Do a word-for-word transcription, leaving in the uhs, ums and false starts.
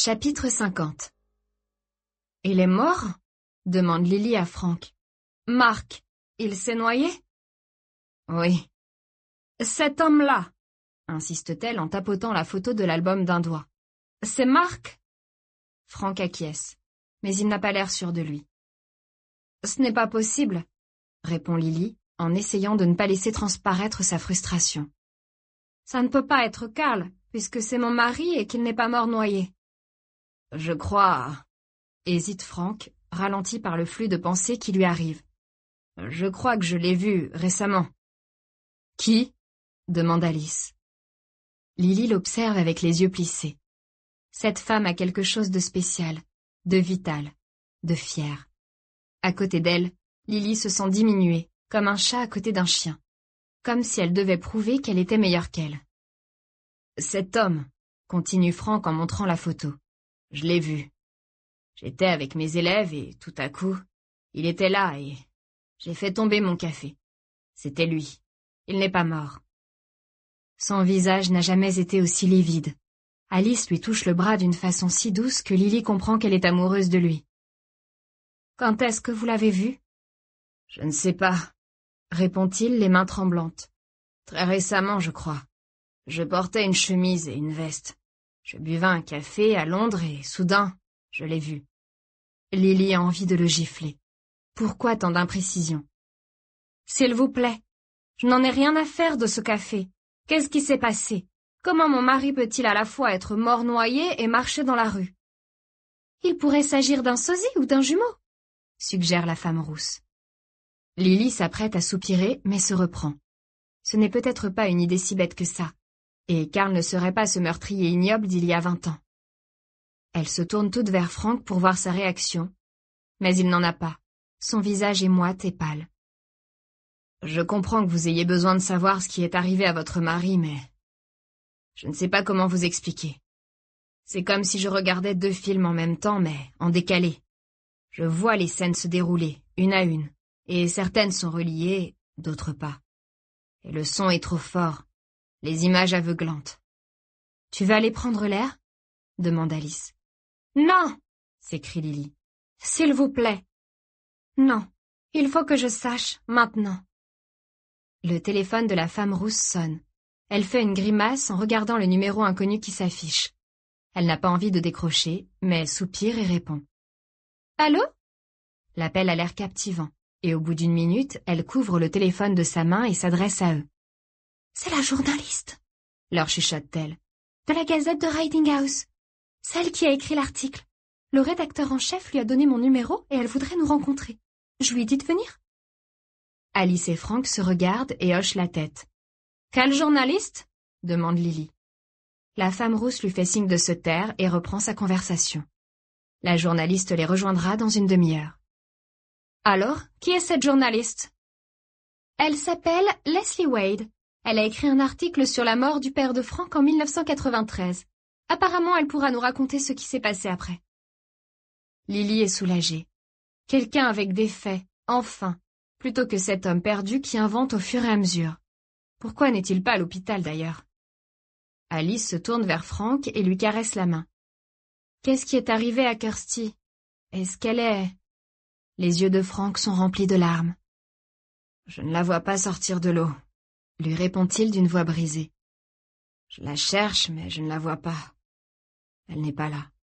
Chapitre cinquante. « Il est mort ?» demande Lily à Frank. « Mark, il s'est noyé ?»« Oui. »« Cet homme-là » insiste-t-elle en tapotant la photo de l'album d'un doigt. « C'est Mark ?» Frank acquiesce, mais il n'a pas l'air sûr de lui. « Ce n'est pas possible » répond Lily, en essayant de ne pas laisser transparaître sa frustration. « Ça ne peut pas être Carl, puisque c'est mon mari et qu'il n'est pas mort noyé. » « Je crois... » hésite Frank, ralenti par le flux de pensées qui lui arrive. « Je crois que je l'ai vu récemment. »« Qui ?» demande Alice. Lily l'observe avec les yeux plissés. Cette femme a quelque chose de spécial, de vital, de fier. À côté d'elle, Lily se sent diminuée, comme un chat à côté d'un chien, comme si elle devait prouver qu'elle était meilleure qu'elle. « Cet homme, » continue Frank en montrant la photo. « Je l'ai vu. J'étais avec mes élèves et, tout à coup, il était là et j'ai fait tomber mon café. C'était lui. Il n'est pas mort. » Son visage n'a jamais été aussi livide. Alice lui touche le bras d'une façon si douce que Lily comprend qu'elle est amoureuse de lui. « Quand est-ce que vous l'avez vu ?»« Je ne sais pas, » répond-il, les mains tremblantes. « Très récemment, je crois. Je portais une chemise et une veste. Je buvais un café à Londres et, soudain, je l'ai vu. » Lily a envie de le gifler. Pourquoi tant d'imprécision? « S'il vous plaît, je n'en ai rien à faire de ce café. Qu'est-ce qui s'est passé? Comment mon mari peut-il à la fois être mort noyé et marcher dans la rue? »« Il pourrait s'agir d'un sosie ou d'un jumeau, » suggère la femme rousse. Lily s'apprête à soupirer, mais se reprend. Ce n'est peut-être pas une idée si bête que ça, et Carl ne serait pas ce meurtrier ignoble d'il y a vingt ans. Elle se tourne toute vers Frank pour voir sa réaction, mais il n'en a pas. Son visage est moite et pâle. « Je comprends que vous ayez besoin de savoir ce qui est arrivé à votre mari, mais... je ne sais pas comment vous expliquer. C'est comme si je regardais deux films en même temps, mais en décalé. Je vois les scènes se dérouler, une à une, et certaines sont reliées, d'autres pas. Et le son est trop fort, les images aveuglantes. »« Tu veux aller prendre l'air ?» demande Alice. « Non !» s'écrie Lily. « S'il vous plaît. »« Non, il faut que je sache, maintenant. » Le téléphone de la femme rousse sonne. Elle fait une grimace en regardant le numéro inconnu qui s'affiche. Elle n'a pas envie de décrocher, mais soupire et répond. « Allô ?» L'appel a l'air captivant, et au bout d'une minute, elle couvre le téléphone de sa main et s'adresse à eux. « C'est la journaliste, » leur chuchote-t-elle, « de la Gazette de Riding House. Celle qui a écrit l'article. Le rédacteur en chef lui a donné mon numéro et elle voudrait nous rencontrer. Je lui ai dit de venir. » Alice et Frank se regardent et hochent la tête. « Quel journaliste ?» demande Lily. La femme rousse lui fait signe de se taire et reprend sa conversation. La journaliste les rejoindra dans une demi-heure. « Alors, qui est cette journaliste ?»« Elle s'appelle Leslie Wade. Elle a écrit un article sur la mort du père de Frank en mille neuf cent quatre-vingt-treize. Apparemment, elle pourra nous raconter ce qui s'est passé après. » Lily est soulagée. Quelqu'un avec des faits, enfin, plutôt que cet homme perdu qui invente au fur et à mesure. Pourquoi n'est-il pas à l'hôpital d'ailleurs? Alice se tourne vers Frank et lui caresse la main. Qu'est-ce qui est arrivé à Kirsty? Est-ce qu'elle est... Les yeux de Frank sont remplis de larmes. Je ne la vois pas sortir de l'eau, lui répond-il d'une voix brisée. Je la cherche, mais je ne la vois pas. Elle n'est pas là.